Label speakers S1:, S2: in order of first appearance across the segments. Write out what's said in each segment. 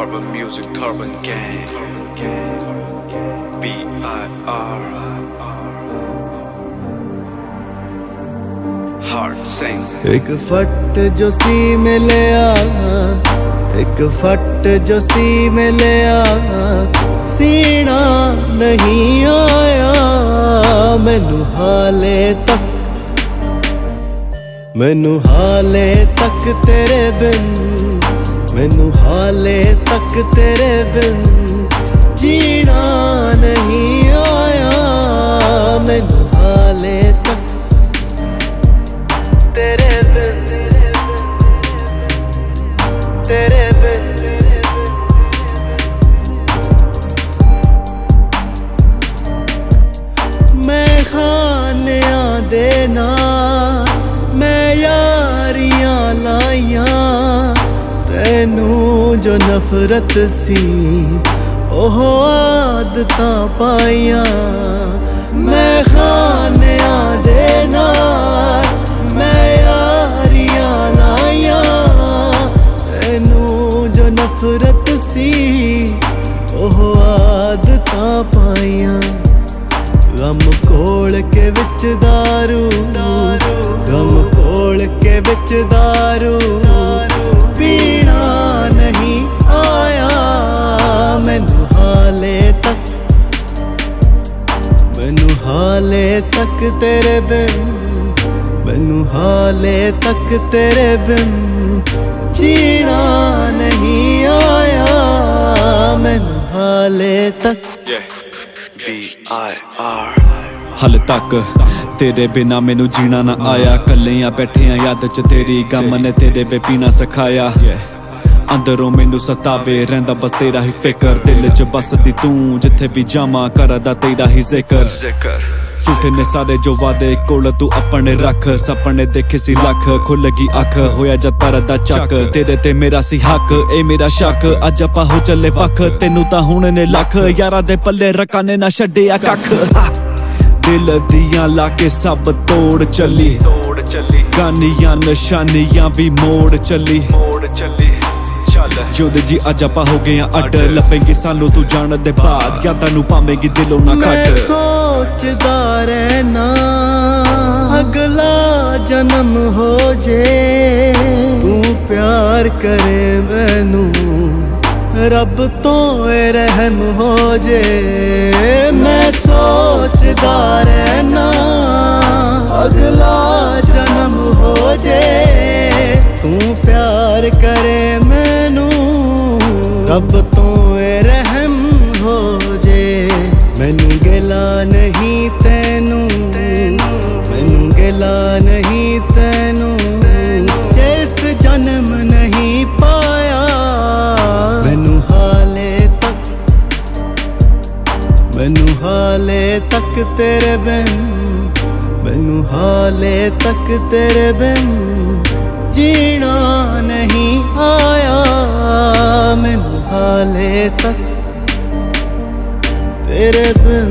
S1: Turban Music, Turban Gang, B.I.R. Heart Sing।
S2: एक फट जो सी में ले आ, एक फट जो सी में ले आ, सीना नहीं आया मैनू हाले तक, मैनू हाले तक तेरे बिन, मैनू हाले तक तेरे बिन जीना नहीं आया मैनू हाले तक तेरे बिन, तेरे बिन। मैं खानिया देना मैं यारियां लाइया तैनू जो नफरत सी ओह आदतां पाइया। मैं खानिया देना मैं यारियां लाइया तैनू जो नफरत सी ओह आदतां पाइया। गम कोल के विच दारू, गम कोल के विच दारू पीना नहीं आया मैनू हाले तक, मैनू हाले तक तेरे बिन, मैनू हाले तक तेरे बिन जीना नहीं आया मैनू हाले तक।
S1: B.I.R.
S3: हाले तक तेरे बिना मैनू जीना ना आया। कल्लियां बैठियां याद च तेरी गम ने तेरे वे पीना सिखाया। अंदरों मैनू सतावे रहिंदा बस तेरा ही फिकर, दिल च बसदी तू जिथे भी जावां करदा तेरा ही जिक्र। झूठे ने सारे जो वादे कोल तू अपने रख, सपने देखे सी लख खुल गई अख होया जा तरदा चक। तेरे ते मेरा सी हक ए मेरा शक अज आपां हो चले वख, तेनू तां हुण ने लख यारां दे पल्ले रकाने ना छड्डिया कख। दिल दियां लाके सब तोड़ चली, गानियां निशानियां भी मोड़ चली। जोदे जी अज आपां हो गए अड, लपेंगी सानू तू जान दे बाद यादां नू पावेंगी दिलों ना कट।
S2: मैं सोचदा रहना अगला जन्म हो जे तू प्यार करे मैनू रब तो रहम हो जे। मैं सोचदा रहना अगला जन्म हो जे तू प्यार करे मैनू रब तो रहम हो जे। मैनू गिला नहीं तैनू, मैनू गिला नहीं तैनू जिस जन्म नहीं पाया मैनू हाले तक, मैनू हाले तक तेरे बिन, मैनू हाले तक तेरे बिन जीना नहीं आया मैनू हाले तक तेरे बिन।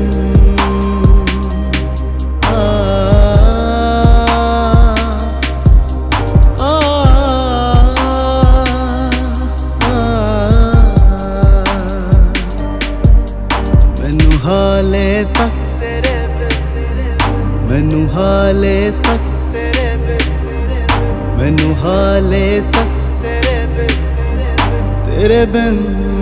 S2: मैनू हाले तक तेरे बिन, मैनू हाले तक तेरे बिन, मैनू हाले तक तेरे बिन, तेरे बिन।